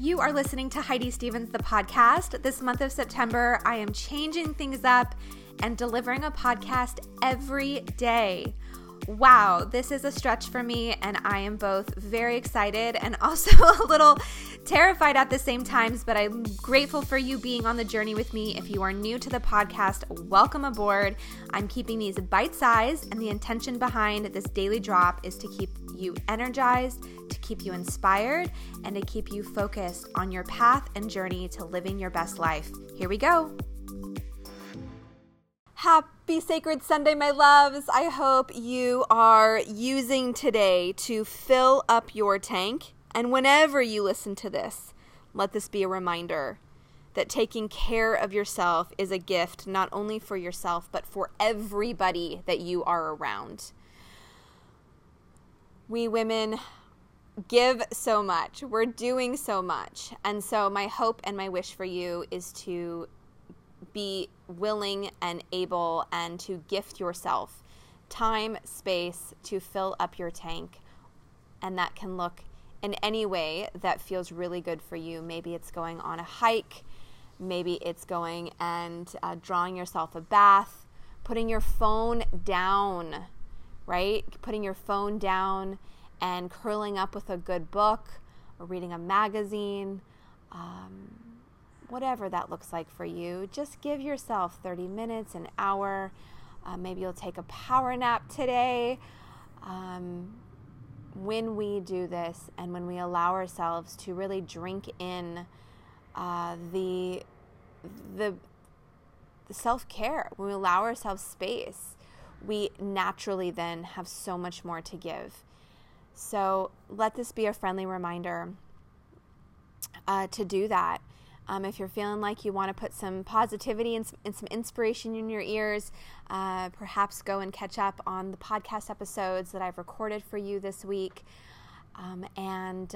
You are listening to Heidi Stevens, the podcast. This month of September, I am changing things up and delivering a podcast every day. Wow, this is a stretch for me, and I am both very excited and also a little terrified at the same times, but I'm grateful for you being on the journey with me. If you are new to the podcast, welcome aboard. I'm keeping these bite-sized, and the intention behind this daily drop is to keep you energized, to keep you inspired, and to keep you focused on your path and journey to living your best life. Here we go. Happy Sacred Sunday, my loves. I hope you are using today to fill up your tank. And whenever you listen to this, let this be a reminder that taking care of yourself is a gift, not only for yourself, but for everybody that you are around. We women give so much. We're doing so much. And so my hope and my wish for you is to be willing and able and to gift yourself time, space to fill up your tank. And that can look in any way that feels really good for you. Maybe it's going on a hike. Maybe it's going and drawing yourself a bath, putting your phone down, right? Putting your phone down and curling up with a good book or reading a magazine, whatever that looks like for you. Just give yourself 30 minutes, an hour. Maybe you'll take a power nap today. When we do this and when we allow ourselves to really drink in the self-care, when we allow ourselves space, we naturally then have so much more to give. So let this be a friendly reminder to do that. If you're feeling like you want to put some positivity and some inspiration in your ears, perhaps go and catch up on the podcast episodes that I've recorded for you this week. And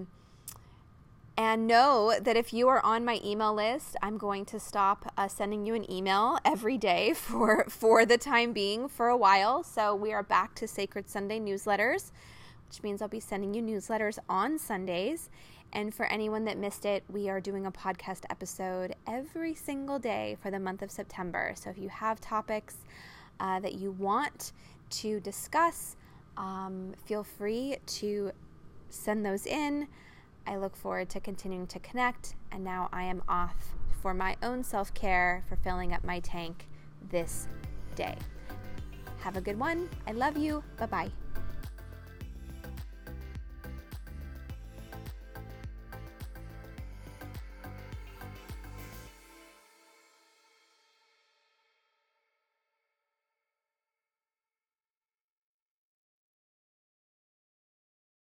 know that if you are on my email list, I'm going to stop sending you an email every day for the time being, for a while. So we are back to Sacred Sunday newsletters, which means I'll be sending you newsletters on Sundays. And for anyone that missed it, we are doing a podcast episode every single day for the month of September. So if you have topics that you want to discuss, feel free to send those in. I look forward to continuing to connect. And now I am off for my own self-care, for filling up my tank this day. Have a good one. I love you. Bye-bye.